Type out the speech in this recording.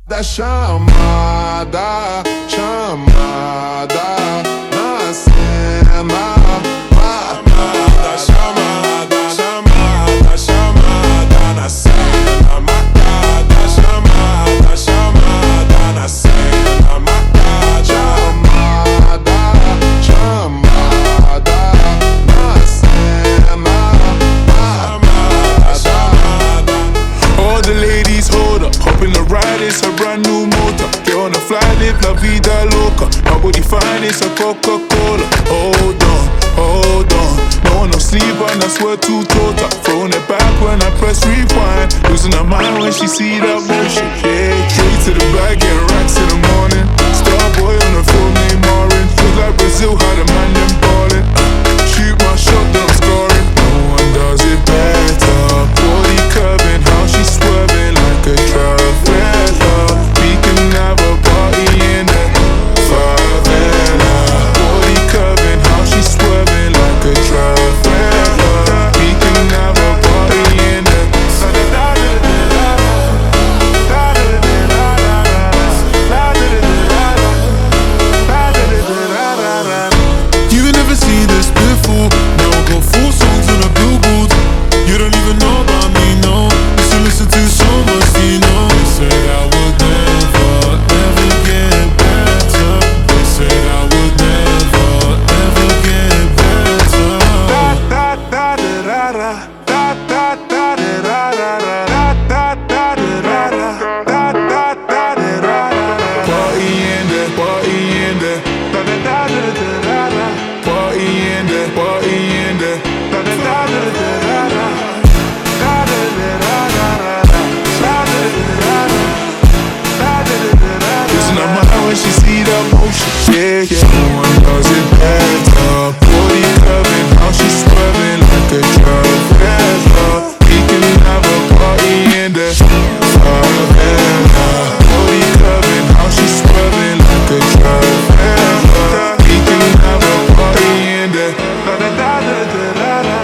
Da chamada, chamada na cena. Chamada, chamada, chamada, chamada na cena. Marcada, chamada, chamada na cena. Marcada, chamada, chamada na cena. Chamada, chamada. All the ladies hold up, hop in the ride, it's a brand new motor. Get on the fly, live la vida loca. My body fine, it's a Coca-Cola. Hold on, hold on. No one no sleep and I swear to total. Throwing it back when I press rewind. Losing her mind when she see that motion. Yeah, straight to the bag, getting racks in the morning. Star boy on the film named Marin. Look like Brazil, how the man them ballin'. Shoot my shot, then I'm scoring. No one does it better. Body curving, how she swerving like a Caravella. We can have a party in the favela. Body curving, how she swerving like a Caravella. We can have a party in the You ain't never seen this before. Now I got 4 songs on the billboard. You don't even know about me, no. You should listen to so much, you know. They said I would never, ever get better. They said I would never, ever get better. party in there, party in there. Party in there, party in there. Listen to my eye when she see that motion. Yeah, yeah. No one does it better. Body curving, how she swerving like a Caravella. We can have a party in there. Favela. Body curving, how she swerving like a Caravella. We can have a party in there.